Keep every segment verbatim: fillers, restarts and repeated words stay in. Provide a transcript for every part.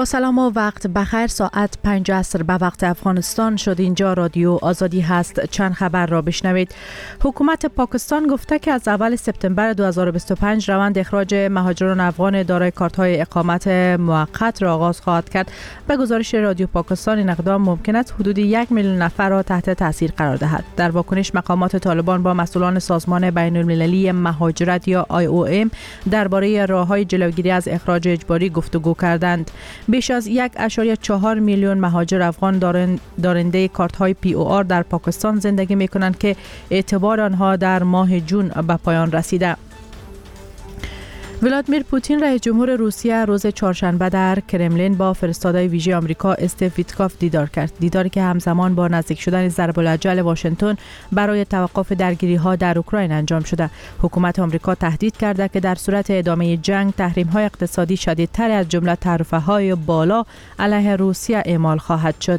با سلام و وقت بخیر. ساعت پنج عصر به وقت افغانستان شد. اینجا رادیو آزادی هست. چند خبر را بشنوید. حکومت پاکستان گفته که از اول سپتامبر دو هزار و بیست و پنج روند اخراج مهاجران افغان دارای کارت‌های اقامت موقت را آغاز خواهد کرد. به گزارش رادیو پاکستان این اقدام ممکن است حدود یک میلیون نفر را تحت تاثیر قرار دهد. در واکنش مقامات طالبان با مسئولان سازمان بین‌المللی مهاجرت یا آی او ام درباره راه‌های جلوگیری از اخراج اجباری گفتگو کردند. بیش از یک ممیز چهار میلیون مهاجر افغان دارنده کارت های پی او آر در پاکستان زندگی می کنند که اعتبار آنها در ماه جون به پایان رسیده. ولادیمیر پوتین رئیس جمهور روسیه روز چهارشنبه در کرملین با فرستاده ویژه آمریکا استیو ویتکوف دیدار کرد. دیداری که همزمان با نزدیک شدن ضرب الاجل واشنگتن برای توقف درگیری‌ها در اوکراین انجام شده. حکومت آمریکا تهدید کرده که در صورت ادامه جنگ تحریم‌های اقتصادی شدیدتر از جمله تعرفه‌های بالا علیه روسیه اعمال خواهد شد.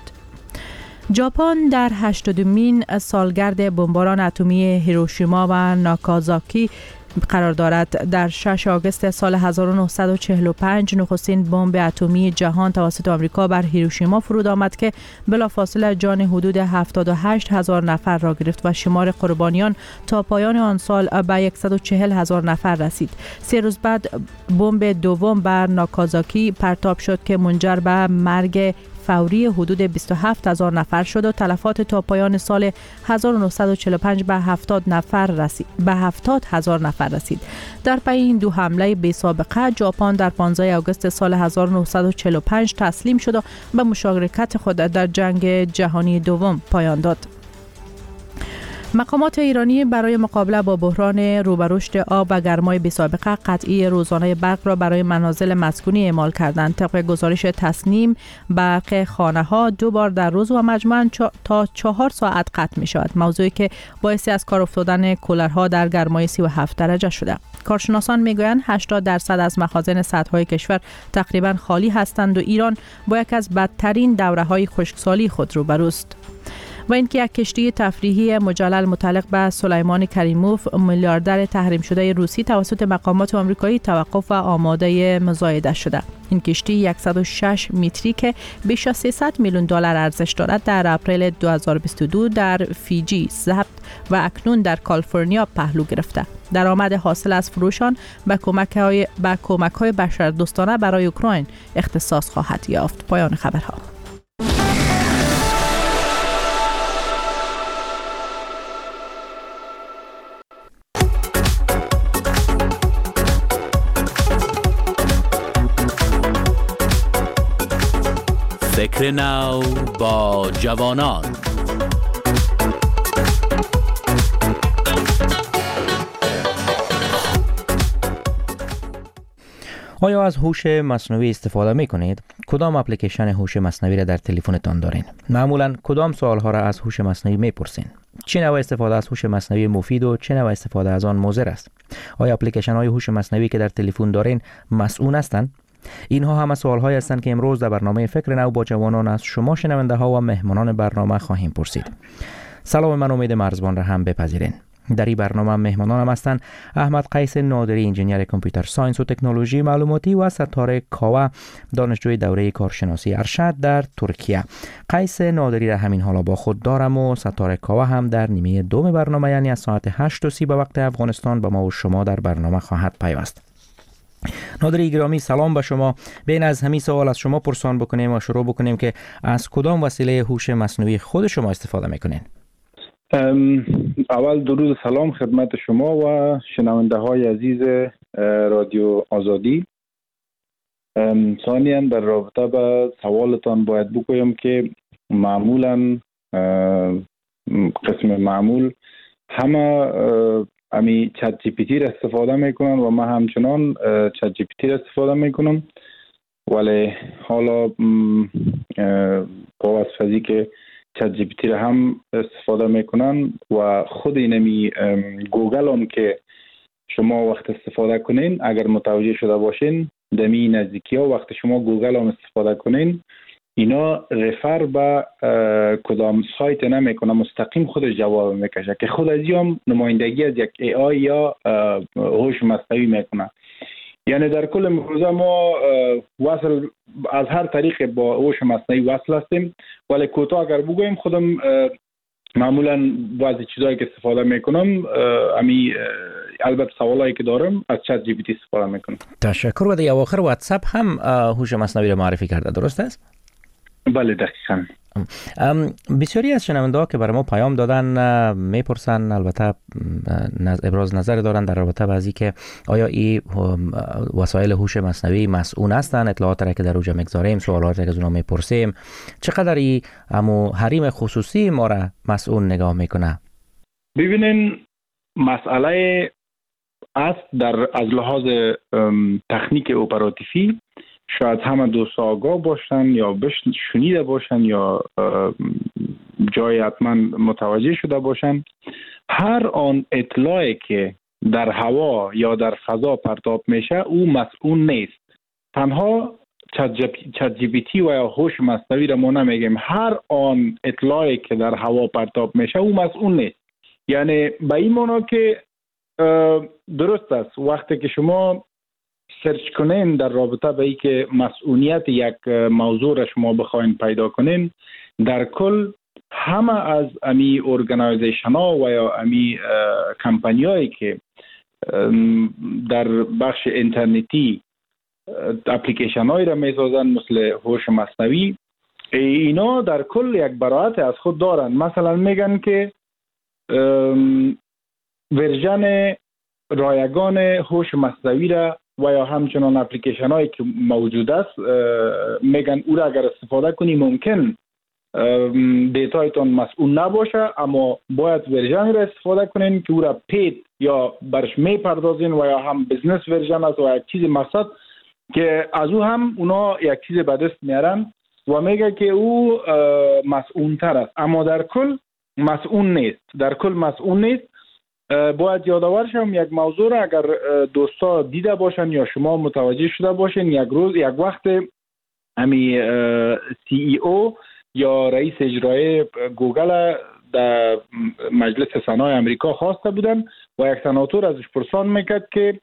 ژاپن در هشتادمین سالگرد بمباران اتمی هیروشیما و ناکازاکی قرار دارد. در ششم آگوست سال هزار و نهصد و چهل و پنج نخستین بمب اتمی جهان توسط آمریکا بر هیروشیما فرود آمد که بلافاصله جان حدود هفتاد و هشت هزار نفر را گرفت و شمار قربانیان تا پایان آن سال به صد و چهل هزار نفر رسید. سه روز بعد بمب دوم بر ناکازاکی پرتاب شد که منجر به مرگ فوری حدود بیست و هفت هزار نفر شد و تلفات تا پایان سال هزار و نهصد و چهل و پنج به هفتاد نفر رسید به هفتاد هزار نفر رسید. در پی این دو حمله بی سابقه ژاپن در پانزده آگوست سال هزار و نهصد و چهل و پنج تسلیم شد و به مشارکت خود در جنگ جهانی دوم پایان داد. مقامات ایرانی برای مقابله با بحران روبرشت آب و گرمای بی‌سابقه قطعی روزانه برق را برای منازل مسکونی اعمال کردند. طبق گزارش تصنیم برق خانه ها دو بار در روز و مجموعاً تا چهار ساعت قطع می شود، موضوعی که باعث از کار افتادن کولرها در گرمای سی و هفت درجه شده. کارشناسان میگویند هشتاد درصد از مخازن سدهای کشور تقریباً خالی هستند و ایران با یک از بدترین دوره‌های خشکسالی خود روبروست. و اینکه یک کشتی تفریحی مجلل متعلق به سلیمان کریموف میلیاردر تحریم شده روسی توسط مقامات آمریکایی توقف و آماده مزایده شده. این کشتی صد و شش متری که بیش از سیصد میلیون دلار ارزش دارد در اپریل دو هزار و بیست و دو در فیجی ضبط و اکنون در کالیفرنیا پهلو گرفته. درآمد حاصل از فروشان به کمک‌های به کمک‌های بشردوستانه برای اوکراین اختصاص خواهد یافت. پایان خبرها. فکر نو با جوانان. آیا از هوش مصنوعی استفاده می کنید؟ کدام اپلیکیشن هوش مصنوعی را در تلفنتان دارین؟ معمولا کدام سوالها را از هوش مصنوعی می پرسین؟ چه نوع استفاده از هوش مصنوعی مفید و چه نوع استفاده از آن مضر است؟ آیا اپلیکیشن های هوش مصنوعی که در تلفن دارین مسئول هستند؟ اینها همه سوال‌هایی هستند که امروز در برنامه فکر نو با جوانان از شما شنونده ها و مهمانان برنامه خواهیم پرسید. سلام، من امید مرزبان را هم بپذیرین. در این برنامه مهمانانم هستند احمد قیس نادری، انجینیر کامپیوتر ساینس و تکنولوژی معلوماتی و ستاره کاوه، دانشجوی دوره کارشناسی ارشد در ترکیه. قیس نادری را همین حالا با خود دارم و ستاره کاوه هم در نیمه دوم برنامه، یعنی از ساعت هشت و سی به وقت افغانستان، با ما و شما در برنامه خواهد پیوست. نادری گرامی، سلام به شما. بین از همین سوال از شما پرسان بکنیم و شروع بکنیم که از کدام وسیله هوش مصنوعی خود شما استفاده میکنین؟ اول درود سلام خدمت شما و شنونده های عزیز رادیو آزادی. ثانیاً در رابطه با سوالتان باید بگویم که معمولاً قسم معمول همه امی چت جی پی تی را استفاده میکنن و من همچنان چت جی پی تی را استفاده میکنم، ولی حالا با واسطه که چت جی پی تی را هم استفاده میکنن و خود اینمی گوگل هم که شما وقت استفاده کنین، اگر متوجه شده باشین دمی نزدیکی ها وقت شما گوگل هم استفاده کنین، اینا رفر به کدام سایت نمیکنه، مستقیم خودش جواب میکشه که خود از هم نمایندگی از یک ای آی یا هوش مصنوعی میکنه. یعنی در کل امروزه ما وصل از هر طریق با هوش مصنوعی وصل هستیم. ولی کوتاه اگر بگویم خودم معمولا بعضی چیزایی که استفاده میکنم، امی البته سوالایی که دارم از چت جی پی تی استفاده میکنم. تشکر. و در آخر واتساپ هم هوش مصنوعی رو معرفی کرده، درست است؟ بله دقیقاً. بسیاری از شنونده‌ها که برای ما پیام دادن میپرسن، البته ابراز نظر دارن در رابطه با اینکه که آیا این وسایل هوش مصنوعی مسئول هستند، اطلاعات را که در اوجا میگذاریم، سوالات را که از اونها میپرسیم، چقدر این همو حریم خصوصی ما را مسئول نگاه میکنه؟ ببینین مسئله است در از لحاظ تکنیک اپراتیفی شاید همه دوست آگاه باشن یا بش شنیده باشن یا جای حتما متوجه شده باشن. هر آن اطلاعی که در هوا یا در فضا پرتاب میشه او مسئول نیست. تنها چت جی پی تی و یا هوش مصنوعی را ما نمیگیم. هر آن اطلاعی که در هوا پرتاب میشه او مسئول نیست. یعنی به این معنی که درست است وقتی که شما سرچ کنین در رابطه با اینکه مسئولیت یک موضوع را شما بخواین پیدا کنین، در کل همه از امی ارگانایزیشن ها و یا امی کمپانی هایی که در بخش اینترنتی اپلیکیشن هایی را میسازن مثل هوش مصنوعی، اینا در کل یک براعت از خود دارن. مثلا میگن که ورژن رایگان هوش مصنوعی را و یا همچنان اپلیکیشن هایی که موجود است میگن او را اگر استفاده کنی ممکن دیتایتون مسئول نباشه، اما باید ورژن را استفاده کنین که او را پید یا برش میپردازین و یا هم بزنس ورژن است و یک چیز مقصد که از او هم اونا یک چیز به دست میارن و میگه که او مسئول تر است، اما در کل مسئول نیست. در کل مسئول نیست. باید یادآور شم یک موضوع را اگر دوستا دیده باشن یا شما متوجه شده باشین، یک روز یک وقت امی سی ای او یا رئیس اجرایی گوگل در مجلس سنای امریکا خواسته بودن و یک سناتور ازش پرسان میکرد که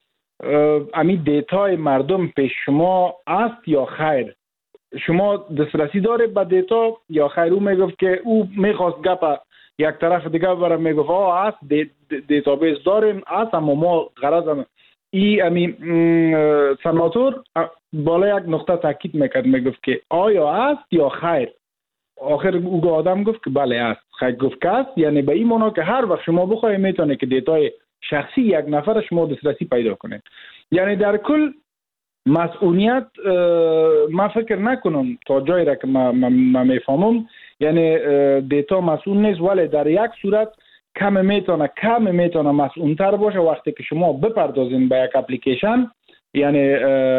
امی دیتای مردم پیش شما است یا خیر، شما دسترسی داره به دیتا یا خیر؟ او میگفت که او میخواست گپ یک طرف دیگه برام میگفت آه است دیتابیس داریم است، اما ما غرض ای امی سناتور بالا یک نقطه تاکید میکرد، میگفت که آیا است یا خیر؟ آخر او آدم گفت که بله است. خیر گفت که است، یعنی به این معنی که هر وقت شما بخواید میتونه که دیتای شخصی یک نفر شما دسترسی پیدا کنید. یعنی در کل مسئولیت ما فکر نکنم تا جایی را که ما, ما, ما میفهمم، یعنی دیتا مسئول نیست، ولی در یک صورت کم میتونه کم میتونه مسئول تر باشه وقتی که شما بپردازین به یک اپلیکیشن، یعنی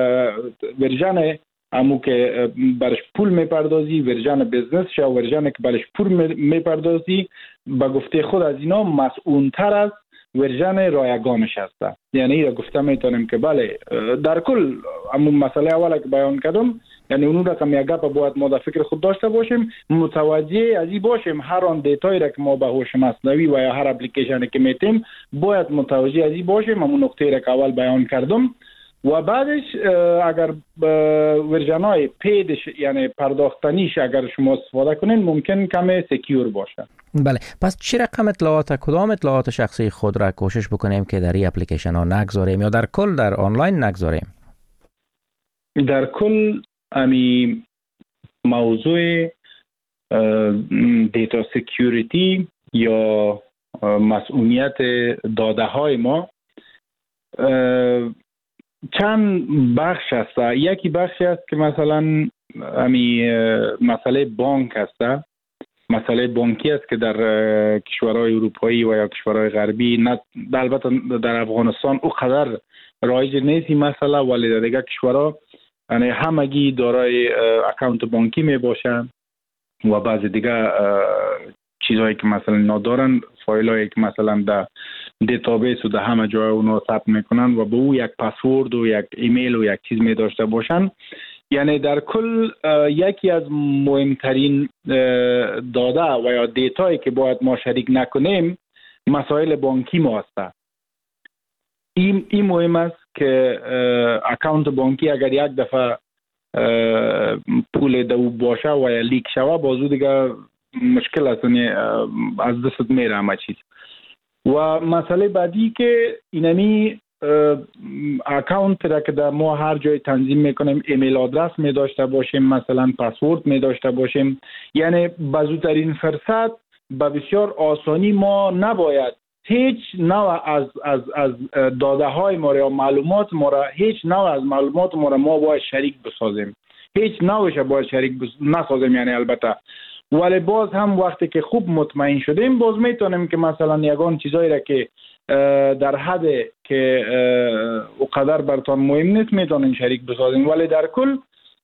ورژن همو که برش پول میپردازی، ورژن بزنس یا ورژن که برش پول میپردازی، به گفته خود از اینا مسئول تر از ورژن رایگانش هسته. یعنی اینا گفته میتونیم که بله در کل همون مسئله اولا که بیان کردم، یعنی اون رقم یک گپ باید ما در فکر خود داشته باشیم، متوجه از این باشیم هر آن دیتایی را که ما به هوش مصنوعی و یا هر اپلیکیشنی که میتیم باید متوجه از این باشیم. همون نکته را که اول بیان کردم و بعدش اگر ورژن‌های پیدش یعنی پرداختنیش اگر شما استفاده کنین ممکن کمی سکیور باشه. بله، پس چه رقم اطلاعات کدام اطلاعات شخصی خود را کوشش بکنیم که در این اپلیکیشن ها نگذاریم یا در کل در آنلاین نگذاریم؟ در کل امی موضوع دیتا سکیوریتی یا مسئولیت داده های ما چند بخش است. یکی بخشی است که مثلا امی مسئله بانک است، مسئله بانکی است که در کشورهای اروپایی و یا کشورهای غربی، نه البته در افغانستان او قدر رایج نیست این مسئله، ولی در دیگر کشورها یعنی همگی دارای اکانت بانکی می باشن و بعض دیگه چیزهایی که مثلا ندارن، فایل هایی که مثلا در دیتابیس و در همه جای اونو ثبت میکنن و به او یک پسورد و یک ایمیل و یک چیز می داشته باشن. یعنی در کل یکی از مهمترین داده و یا دیتایی که باید ما شریک نکنیم مسائل بانکی ما هست. این این مهم است که اکانت بانکی اگر یک دفعه پول دو باشه و یا لیک شوه بازو دیگه مشکل است، از دست میره همه چیز. و مسئله بعدی که اینمی اکانت را که در ما هر جای تنظیم میکنیم ایمیل آدرس می داشته باشیم، مثلا پسورد می داشته باشیم، یعنی بزودترین فرصت به بسیار آسانی ما نباید هیچ نوع از از از داده های ما یا معلومات ما را هیچ نوع از معلومات ما را ما باید شریک بسازیم، هیچ نوعش باید شریک بس... نسازیم. یعنی البته ولی باز هم وقتی که خوب مطمئن شدیم باز میتونیم که مثلا یگان چیزایی را که در حد که اونقدر براتون مهم نیست میتونین شریک بسازین. ولی در کل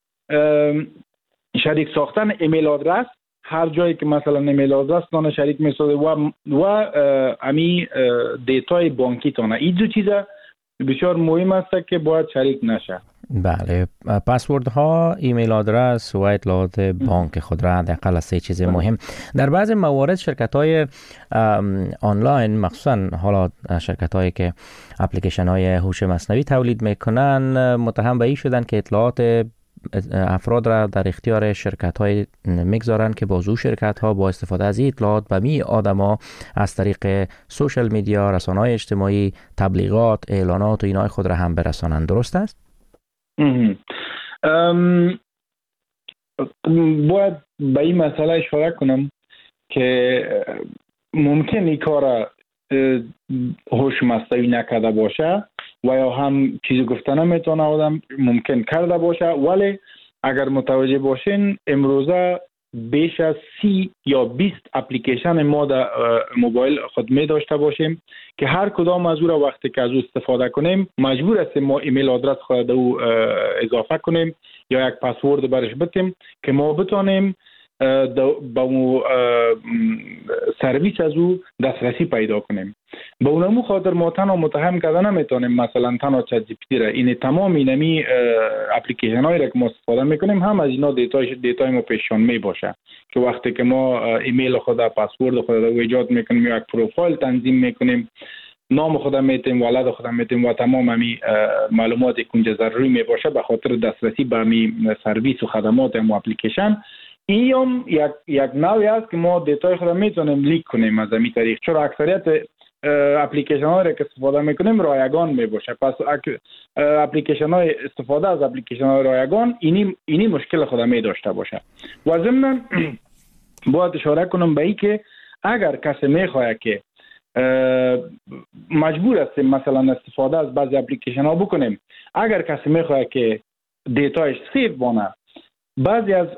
شریک ساختن ایمیل آدرس، هر جایی که مثلا ایمیل آدرس تان شریک میسازه و و امی دیتای بانکی تان، این دو چیزا بسیار مهم است که باید شریک نشه. بله، پسورد ها، ایمیل آدرس و اطلاعات بانک خود را حداقل سه چیز مهم. در بعض موارد شرکت های آنلاین، مخصوصا حالا شرکت هایی که اپلیکیشن های هوش مصنوعی تولید میکنن، متهم به این شدن که اطلاعات افراد را در اختیار شرکت های میگذارن که بازو شرکت ها با استفاده از این اطلاعات به می آدما از طریق سوشل میدیا، رسانه های اجتماعی، تبلیغات، اعلانات و اینای خود را هم برسانند. درست است؟ ام باید به این مسئله اشاره کنم که ممکن این کار هوش مصنوعی نکرده باشه و یا هم چیزی گفته نمیتونه آدم ممکن کرده باشه، ولی اگر متوجه باشین امروزه بیش از سی یا بیست اپلیکیشن ما در موبایل خود می داشته باشیم که هر کدام از او را وقتی که از او استفاده کنیم مجبور هستیم ما ایمیل آدرس خود او اضافه کنیم یا یک پسورد برش بدیم که ما بتونیم با اون سرویس از او دسترسی پیدا کنیم. با اونمو خاطر ما تنها متهم کرده نمیتونیم مثلا تنها چت جی پی تی را، این تمام اینمی اپلیکیشن هایی را که ما استفاده میکنیم هم از اینا دیتای دیتای ما پیشان می باشه که وقتی که ما ایمیل خود، پسورد خود رو ایجاد میکنیم یا یک پروفایل تنظیم میکنیم، نام خود میتیم، ولد خود میتیم و تمام امی معلومات کنج ضروری می باشه به خاطر دسترسی به امی سرویس و خدمات اون اپلیکیشن. این هم یک یک نوعی است که ما دیتای خود میتونیم لیک کنیم از این طریق، چرا اکثریت اپلیکیشن هایی که استفاده میکنیم رایگان می باشه. پس اپلیکیشن های استفاده از اپلیکیشن های رایگان اینی اینی مشکل خود می داشته باشه. و ضمن باید اشاره کنم به این که اگر کسی میخواد که مجبور هستیم مثلا استفاده از بعضی اپلیکیشن ها بکنیم، اگر کسی میخواد که دیتایش سیو بانه، بعضی از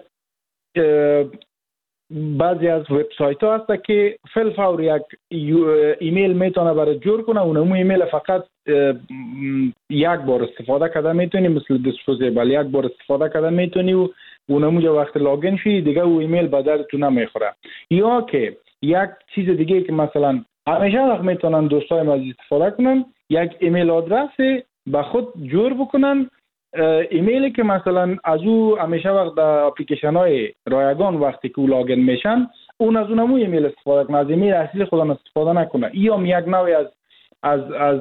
بعضی از وبسایت ها هست که فل فور یک ایمیل میتونه برای جور کنه، اونمو ایمیل فقط یک بار استفاده کرده میتونی، مثل دیسپوزیبل یک بار استفاده کرده میتونی و اونمو جا وقت لاگین شی دیگه او ایمیل به درتون نمیخوره. یا که یک چیز دیگه که مثلا همیشه وقت میتونن دوستای ما استفاده کنن، یک ایمیل آدرس به خود جور بکنن، ایمیلی که مثلا از او همیشه وقت در اپلیکیشن های رایگان وقتی که لاگین میشن اون از اونمو ایمیل استفاده کنه، از ایمیل اصلی خودم استفاده نکنه. این هم یک نوعی از از از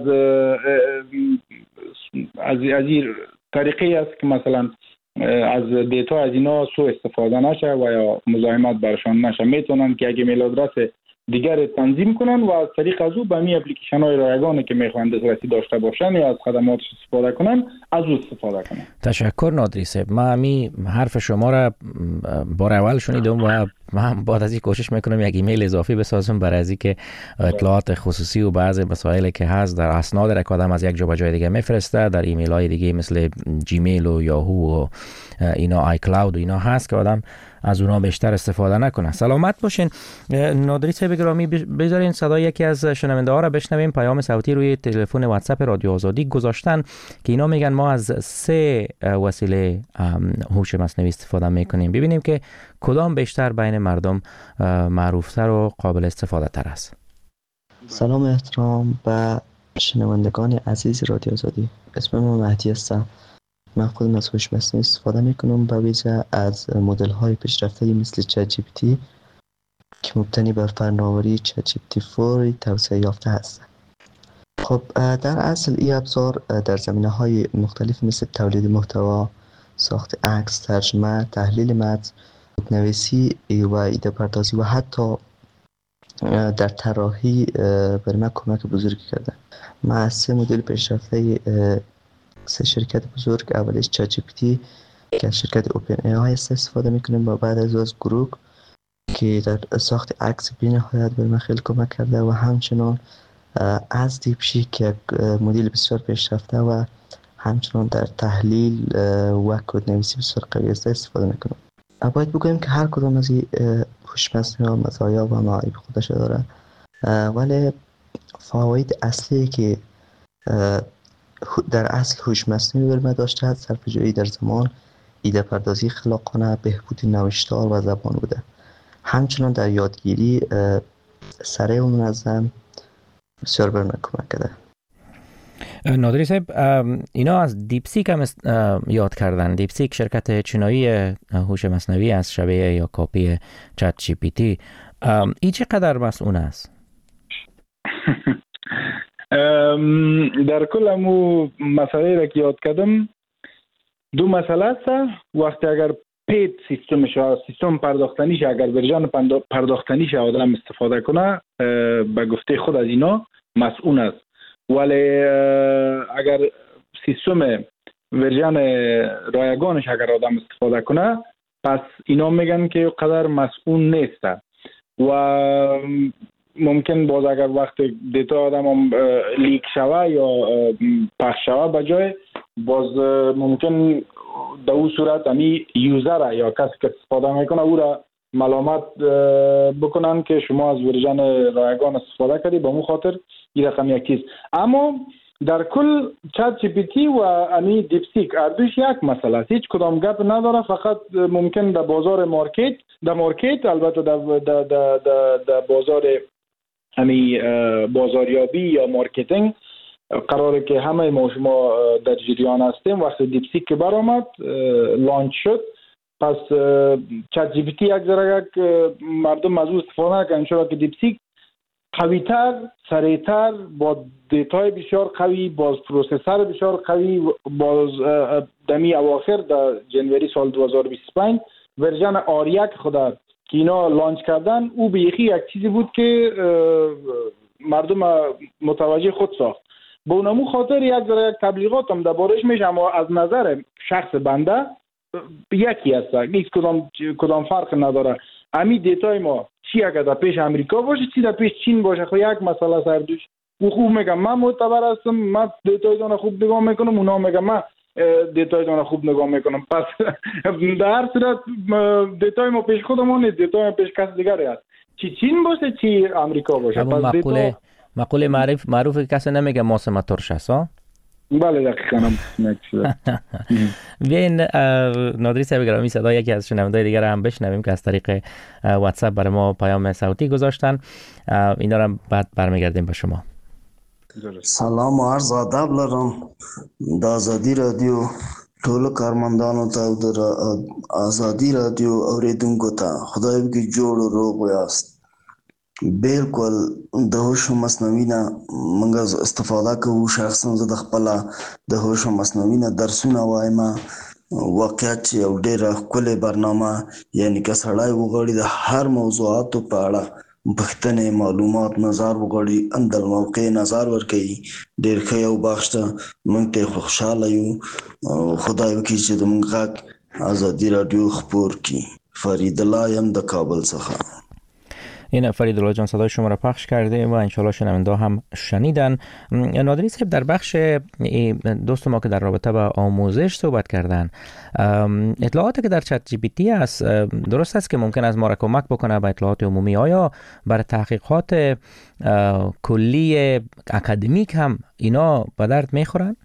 از از این طریقی است که مثلا از دیتا از اینا سو استفاده نشه و یا مزاحمت برشان نشه. میتونن که یک ایمیل آدرس دیگر تنظیم کنن و از طریق از او به می اپلیکیشن های رایگانی که میخوان دسترسی داشته باشن یا از خدماتش استفاده کنن از او استفاده کنن. تشکر نادری صاحب. ما همی حرف شما را بار اول شنیدم و من بعد از این کوشش میکنم یک ایمیل اضافی بسازم برای از اینکه اطلاعات خصوصی و بعضی مسائلی که هست در اسناد را کدام از یک جا به جای دیگه میفرسته، در ایمیل های دیگه مثل جیمیل و یاهو و اینا، آی کلاود و اینا هست که آدم از اونا بیشتر استفاده نکنه. سلامت باشین. نادری صاحب گرامی، بذارین صدای یکی از شنونده ها را بشنویم. پیام صوتی روی تلفن واتساپ رادیو آزادی گذاشتن که اینا میگن ما از سه وسیله هوش مصنوعی استفاده میکنیم، ببینیم که کدام بیشتر بین مردم معروفتر و قابل استفاده تر است. سلام احترام و شنوندگان عزیز رادیو آزادی، اسم من مهدی هستم. من خودم از هوش مصنوعی استفاده میکنم، به ویژه از مدل های پیشرفته مثل چت جی پی تی که مبتنی بر فناوری چت جی پی تی فور توسعه یافته هستند. خب در اصل این ابزار در زمینه‌های مختلف مثل تولید محتوا، ساخت عکس، ترجمه، تحلیل متن، نویسی و ایده پردازی و حتی در طراحی برای من کمک بزرگی کرده. من از سه مدل پیشرفته سه شرکت بزرگ، اولیش چت جی پی تی که از شرکت اوپن ای آی استفاده میکنیم و بعد از از گروگ که در ساخت عکس بی‌نهایت برای من خیلی کمک کرده و همچنان از دیپشیک که مدل بسیار پیشرفته و همچنان در تحلیل و کدنویسی بسیار قوی استفاده میکنم. باید بگویم که هر کدام از این هوش مصنوعی مزایا و معایب خودش داره، ولی فواید اصلی که در اصل هوش مصنوعی برای ما داشته است صرفه‌جویی در زمان، ایده پردازی خلاقانه، بهبود نوشتار و زبان بوده. همچنان در یادگیری سریع و منظم بسیار بر من کمک کرده. نادری صاحب، اینا از دیپسیک هم یاد کردن. دیپسیک شرکت چینایی هوش مصنوعی از شبیه یا کاپی چت جی پی تی. این چقدر مسئول است؟ در کل همو مسئله را که یاد کردم دو مسئله است. وقتی اگر پید سیستمش سیستم پرداختنیش اگر ورژن پرداختنیش آدم استفاده کنه به گفته خود از اینا مسئول است، ولی اگر سیستم ورژن رایگانش اگر آدم استفاده کنه پس اینا میگن که قدر مسئول نیست و ممکن باز اگر وقت دیتا آدم هم لیک شوه یا پخش شوه بجای باز ممکن در اون صورت همی یوزر یا کسی که استفاده میکنه او را ملامت بکنن که شما از ورژن رایگان استفاده کردی، به اون خاطر این رقم یک چیز. اما در کل چت جی پی تی و امی دیپسیک اردوش یک مسئله است، هیچ کدام گپ نداره، فقط ممکن در بازار مارکت در مارکت البته در در در در بازار امی بازاریابی یا مارکتینگ قراره که همه ما شما در جریان هستیم. وقتی دیپسیک که برآمد لانچ شد پس چت جی پی تی یک ذره یک مردم از او استفاده نکنن، چرا که دیپسیک قوی‌تر، سریع‌تر، با دیتای بسیار قوی، باز پروسسور بسیار قوی، باز دمی اواخر در جنوری سال دو هزار و بیست و پنج ورژن آر یک خدا که اینا لانچ کردن او بیخی یک چیزی بود که مردم متوجه خود ساخت. به اونمو خاطر یک ذره یک تبلیغات هم دربارش میشه، اما از نظر شخص بنده یکی هست، نیست کدام کدام فرق نداره. امی دیتای ما چی اگر در پیش امریکا باشه چی در پیش چین باشه خب یک مسئله سردوش. او خوب میگم من معتبر هستم، من دیتای دانه خوب نگاه میکنم، اونا میگم من دیتای دانه خوب نگاه میکنم. پس در هر صورت دیتای ما پیش خودمون نیست، دیتای ما پیش کس دیگری هست، چی چین باشه چی امریکا باشه. پس مقوله دیتا... مقوله معروف معروف کسی نمیگه ماسه ترش است ها. بله دقیقاً هم نکشده. بیاین نادری صاحب گرامی صدا یکی از شنونده‌های دیگر هم بشنویم که از طریق واتساپ برای ما پیام صوتی گذاشتن، اینا رو بعد برمیگردیم به شما. سلام و عرض ادب لرم د آزادی رادیو ټولو کارمندانو ته او د آزادی رادیو اوریدونکو ته خدای وکړي جوړ او روغ یاست. بالکل د هوش مصنوعي نه موږ استفاده کوو. شخصا زه د خپل د هوش مصنوعي نه درسونه وایم، واقعیت چې یو ډېره ښکلې برنامه، یعنی که سړی وغواړي د هر موضوعاتو په اړه پوښتنې معلومات نظر وغواړي اندر موقع نظر ورکوي، ډېر ښه یو بخش ته موږ ته خوشحاله یو. خدای وکړي چې د موږ غږ آزادي راډیو خپور کړي. فرید الله یم د کابل څخه. این فرید الله جان صدای شما را پخش کرده و انشالله شنونده هم شنیدن. نادری صاحب در بخش دوست ما که در رابطه با آموزش صحبت کردن، اطلاعاتی که در چت جی پی تی است درست است که ممکن است ما را کمک بکنه به اطلاعات عمومی، آیا برای تحقیقات کلی اکادمیک هم اینا به درد میخورن؟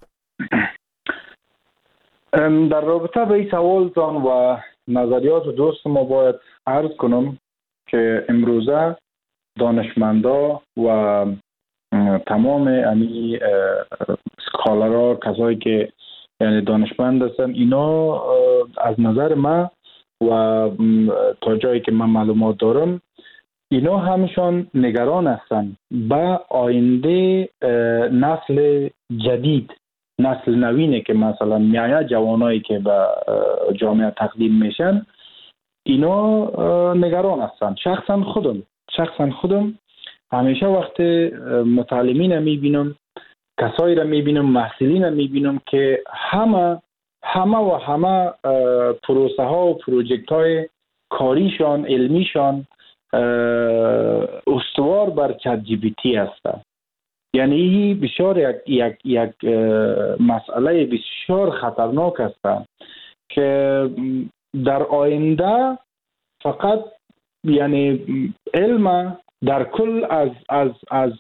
در رابطه به این سوالتان و نظریات دوست ما باید عرض کنم که امروزه دانشمندا و تمام امی سکالرها، کسایی که یعنی دانشمند هستن، اینا از نظر من و تا جایی که من معلومات دارم اینا همشان نگران هستند به آینده نسل جدید، نسل نوینه که مثلا میایه، جوانایی که به جامعه تقدیم میشن، اینا نگران هستند. شخصا خودم شخصا خودم همیشه وقت متعلمین میبینم، کسایی را میبینم، محصلین را میبینم که همه همه و همه پروسه ها و پروژکت های کاریشان، علمیشان استوار بر چت جی پی تی هست. یعنی بسیار یک یک یک مسئله بسیار خطرناک است که در آینده فقط یعنی علم در کل از از از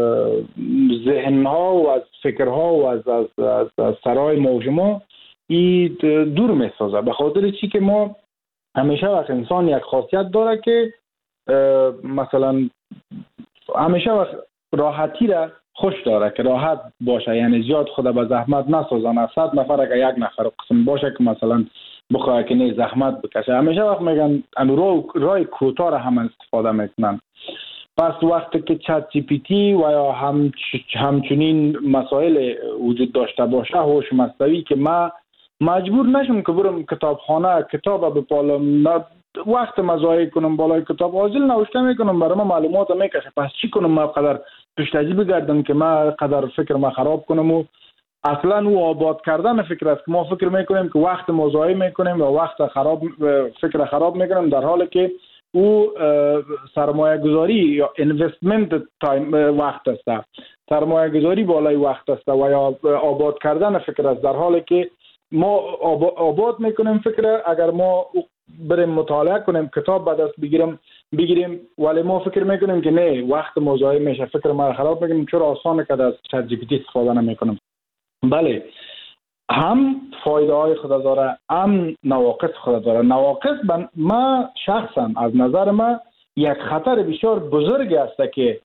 ذهنها و از فکرها و از از, از, از سرای موجما ای دور میسازه. به خاطر چی که ما همیشه وقت انسان یک خاصیت داره که مثلا همیشه وقت راحتی را خوش داره که راحت باشه، یعنی زیاد خود به زحمت نسازن. صد نفر اگه یک نفر قسم باشه که مثلا بخواه که نه زحمت بکشه، همیشه وقت میگن انو رای کوتاه را هم استفاده میکنن. پس وقتی که چت جی پی تی و یا هم همچنین مسائل وجود داشته باشه، هوش مصنوعی، که ما مجبور نشم که برم کتابخانه کتاب بپالم، وقت مضایع کنم بالای کتاب حاصل نوشته میکنم، برای ما معلومات میکشه. پس چی کنم؟ ما قدر پیشتازی بگردم که ما قدر فکر ما خراب کنم؟ و اصلا او آباد کردن فکر است که ما فکر میکنیم که وقت مضایع میکنیم و وقت خراب فکر خراب میکنیم، در حالی که او سرمایه گذاری یا اینوستمنت تایم وقت است، سرمایه گذاری بالای وقت است و یا آباد کردن فکر است، در حالی که ما آباد میکنیم فکر. اگر ما بریم مطالعه کنیم، کتاب به دست بگیریم بگیریم ولی ما فکر میکنیم که نه، وقت مضایع میشه، فکر ما خراب میکنیم، چرا آسانه که از چت جی پی تی استفاده نمیکنم. بله، هم فایده های خود داره، هم نواقص خود داره. نواقص من ما شخصا از نظر ما یک خطر بسیار بزرگ است که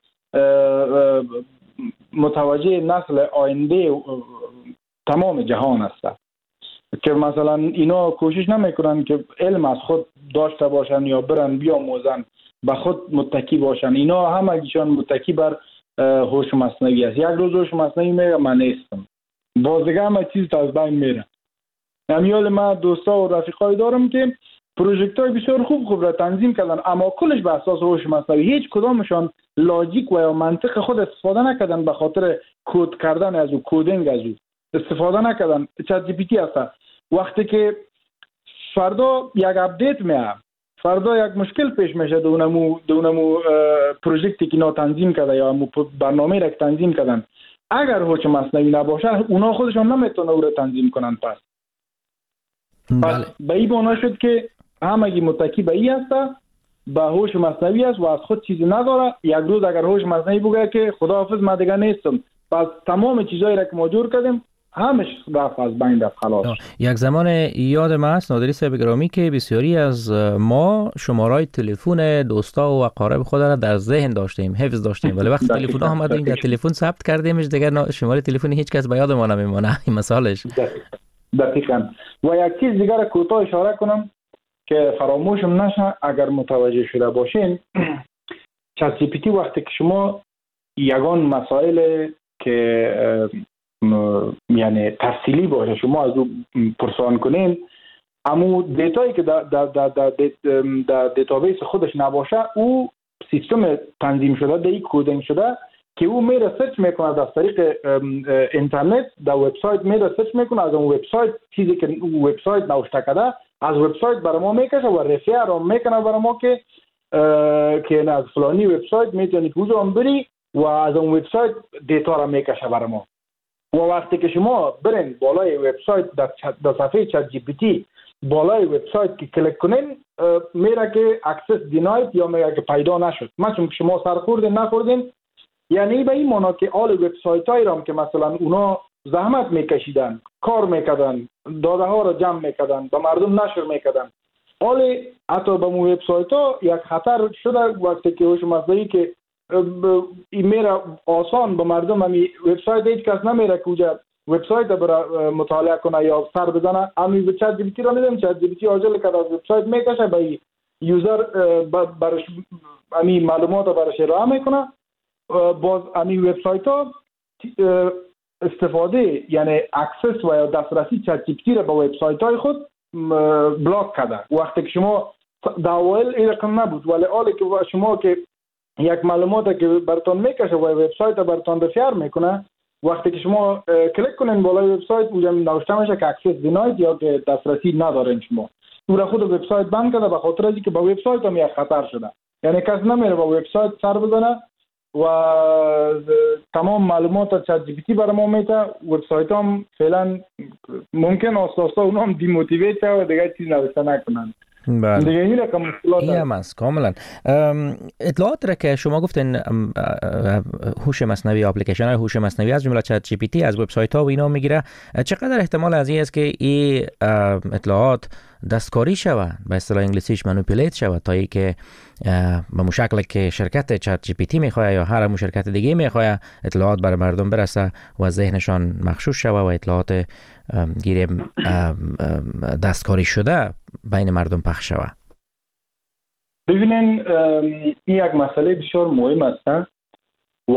متوجه نسل آینده تمام جهان است، که مثلا اینا کوشش نمیکنن که علم از خود داشته باشن یا برن بیاموزن، به خود متکی باشن. اینا همگیشان متکی بر هوش مصنوعی است. یک روز هوش مصنوعی میگه من نیستم، باز دیگه همه چیز از بین میره. امیال ما دوستا و رفیقای دارم که پروژکت های بسیار خوب خوب را تنظیم کردن، اما کلش به اساس هوش مصنوعی. هیچ کدامشان لاجیک و یا منطق خود استفاده نکردن، به خاطر کد کردن از او، کدینگ از او استفاده نکردن. چت جی پی تی است. وقتی که فردا یک اپدیت میاد، فردا یک مشکل پیش میشه، دونمو دونمو پروژکتی که اینا تنظیم کرده یا برنامه را تنظیم کردن، اگر هوش مصنوعی نباشه اونا خودشون نمیتونه او را تنظیم کنن. پس بله. به این بنا شد که همگی متکی به این است، به هوش مصنوعی است و از خود چیزی نداره. یک روز اگر هوش مصنوعی بگه که خداحافظ من دیگه نیستم، پس تمام چیزایی را که ما جور کردیم همش رفت از بین رفت، خلاص. یک زمان یاد ما است نادری صاحب گرامی که بسیاری از ما شمارهای تلفن دوستا و اقارب خود را در ذهن داشتیم، حفظ داشتیم، ولی وقتی تلفن آمدیم در تلفن ثبت کردیمش دیگه شماره تلفن هیچ کس به یاد ما نمیمونه. این مثالش. دقیقاً. و یک چیز دیگر را کوتاه اشاره کنم که فراموشم نشه اگر متوجه شده باشین. چت جی پی تی وقتی که شما یگان مسائل که یعنی تفصیلی باشه شما از او پرسان کنین، اما دیتایی که در در در در, در دیتابیس خودش نباشه، او سیستم تنظیم شده، دی کدینگ شده که او میره سرچ میکنه از طریق اینترنت، در وبسایت میره سرچ میکنه، از اون وبسایت چیزی که وبسایت نوشته کرده از وبسایت برای ما میکشه و رفر رو میکنه برای ما که که از فلانی وبسایت میتونی که اونجا بری و از اون وبسایت دیتا رو میکشه برای ما. و وقتی که شما برین بالای وبسایت در, در صفحه چت جی پی تی بالای وبسایت که کلیک کنین، میره که اکسس دیناید یا میره که پیدا نشد. مثلا که شما سر خوردین نخوردین، یعنی به این معنا که آل وبسایت هایی رام که مثلا اونا زحمت میکشیدن، کار میکردن، داده ها رو جمع میکردن، به مردم نشر میکردن، آل حتی به مو وبسایت ها یک خطر شده وقتی که هوش مصنوعی که این میره آسان به مردم، همی وبسایت هیچ کس نمیره که اونجا وبسایت برای مطالعه کنه یا سر بزنه، همی به چت جی پی تی را میدم، چت جی پی تی آجل کرده از وبسایت میکشه به یوزر برش امی معلومات برش ارائه میکنه. باز امی وبسایت ها استفاده یعنی اکسس و یا دسترسی چت جی پی تی را به وبسایت های خود بلاک کرده. وقتی که شما در اول این رقم نبود، ولی حالی که شما که یک معلومات که براتون میکشه و وبسایت براتون بسیار میکنه، وقتی که شما کلیک کنین بالای وبسایت اونجا نوشته میشه که اکسس دیناید یا که دسترسی ندارین شما. او را خود وبسایت بند کرده به خاطر اینکه با وبسایت هم یک خطر شده. یعنی کس نمیره با وبسایت سر بزنه و تمام معلومات چت جی پی تی برای ما میده. وبسایت هم فعلا ممکن است آستا اونها هم دیموتیویت شه و دیگه چیز نوشته نکنن. بله. دیگه این رقم مشکلات این هم است کاملا. اطلاعات را که شما گفتین هوش مصنوعی، اپلیکیشن های هوش مصنوعی از جمله چت جی پی تی از وبسایت ها و اینا میگیره، چقدر احتمال از این است که این اطلاعات دستکاری شود، به اصطلاح انگلیسیش مانیپولیت شود، تا اینکه به شکلی که شرکت چت جی پی تی میخواد یا هر شرکت دیگه میخواد اطلاعات بر مردم برسه و ذهنشان مغشوش شود و اطلاعات گیریم دستکاری شده بین مردم پخش شود؟ ببینین این یک مسئله بسیار مهم است و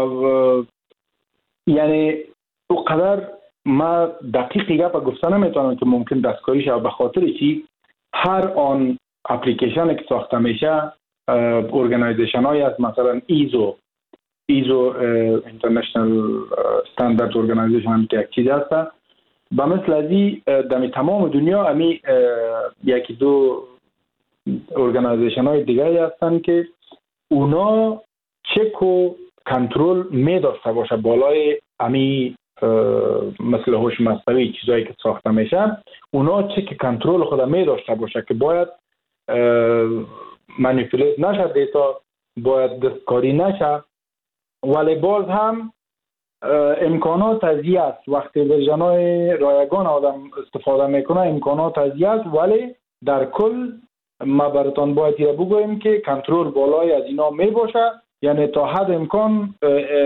یعنی اونقدر ما دقیقی گپ گفته نمیتونم که ممکن دستکاری شود، به خاطر چی هر آن اپلیکیشن که ساخته میشه ارگانایزیشن های از مثلا ایزو ایزو اینترنشنال استاندارد ارگانایزیشن که یک چیز هست به مثل ازی در تمام دنیا امی یکی دو ارگانایزیشن های دیگه هستن که اونا چک و کنترل می داشته باشه بالای امی مثل هوش مصنوعی چیزایی که ساخته میشه، اونا چک کنترل خود می داشته باشه که باید مانیپولیت نشه دیتا، باید دستکاری نشه. ولی باز هم امکانات ازی است. وقتی ورژن های رایگان آدم استفاده میکنه امکانات ازی است، ولی در کل ما براتون باید یه بگویم که کنترل بالای از اینا می باشه. یعنی تا حد امکان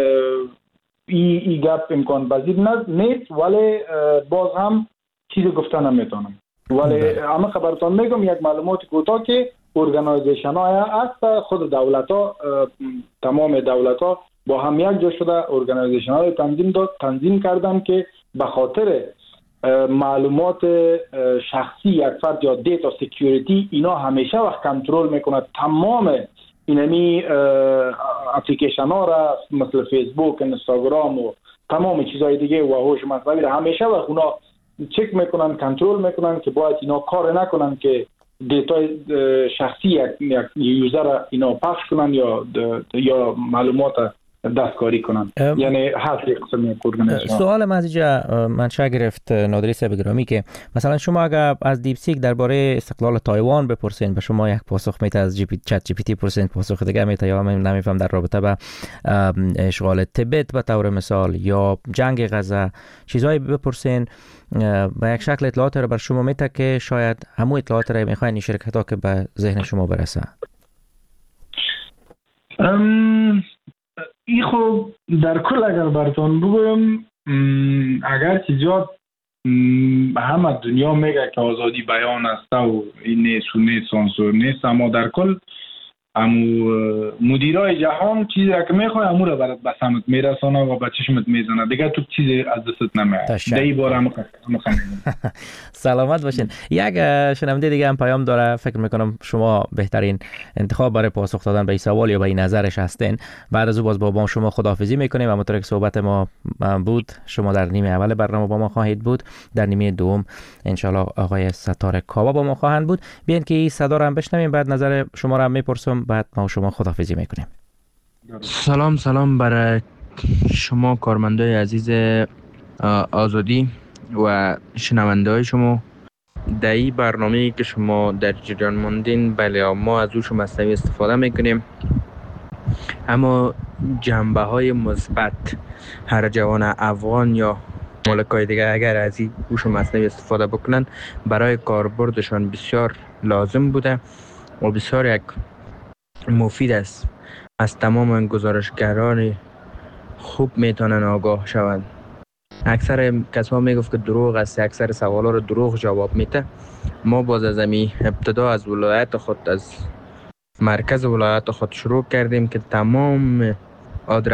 ای, ای گپ امکان پذیر نیست، ولی باز هم چیز گفته نمیتونم. ولی اما خبرتون میگم یک معلومات کوتاه که ارگانایزیشن های هست، خود دولت ها تمام دولت ها با هم یک جا شده ارگانایزیشن های تنظیم داد تنظیم کردن که به خاطر معلومات شخصی یک فرد یا دیتا سکیوریتی اینا همیشه وقت کنترل میکنه تمام اینمی اپلیکیشن ها را مثل فیسبوک، اینستاگرام و تمام چیزهای دیگه و هوش مصنوعی را همیشه وقت اونا چک میکنن کنترل میکنن که باید اینا کار نکنن که دیتا شخصی یک یوزر اینا پخش کنن یا یا معلومات دستکاری کنن. یعنی هر یک قسم یک ارگانیزیشن. سوال من از اینجا منشأ گرفت نادری صاحب گرامی که مثلا شما اگر از دیپ سیک درباره استقلال تایوان بپرسین به شما یک پاسخ میته، از جی پی چت جی پی تی پرسین پاسخ دیگه میته، یا من نمیفهم در رابطه با اشغال تبت به طور مثال یا جنگ غزه چیزایی بپرسین و یک شکل اطلاعات رو بر شما میته که شاید همو اطلاعات رو میخواین این شرکت ها که به ذهن شما برسه. ام ای خوب در کل اگر براتون بگویم اگر چیزات همه دنیا میگه که آزادی بیان است و این نیست و نیست سانسور نیست، اما در کل امو مدیرای جهان چیزی که میخواه امو رو برات به سمت میرسانه و به چشمت میزنه، دیگه تو چیزی از دستت نمیاد. دی بار هم سلامت باشین. یک شنونده دیگه هم پیام داره، فکر میکنم شما بهترین انتخاب برای پاسخ دادن به این سوال یا به این نظرش هستین. بعد از او باز با, با شما خداحافظی میکنیم. اما طور که صحبت ما بود شما در نیمه اول برنامه با ما خواهید بود، در نیمه دوم انشالله آقای ستاره کاوا با ما خواهند بود. بیاین که این صدا رو هم بشنویم، بعد نظر شما رو هم میپرسم، بعد ما شما خداحافظی میکنیم. سلام سلام برای شما کارمندای عزیز آزادی و شنونده های شما. در این برنامه که شما در جریان موندین، بله ما از هوش مصنوعی استفاده میکنیم، اما جنبه های مثبت هر جوان افغان یا مالکای دیگه اگر از این هوش مصنوعی استفاده بکنن برای کاربردشان بسیار لازم بوده و بسیار یک مفید است. از تمام گزارشگران خوب میتونن آگاه شوند. اکثر کسا میگفت که دروغ است، اکثر سوالا رو دروغ جواب میده. ما باز از امی ابتدا از ولایت خود، از مرکز ولایت خود شروع کردیم که تمام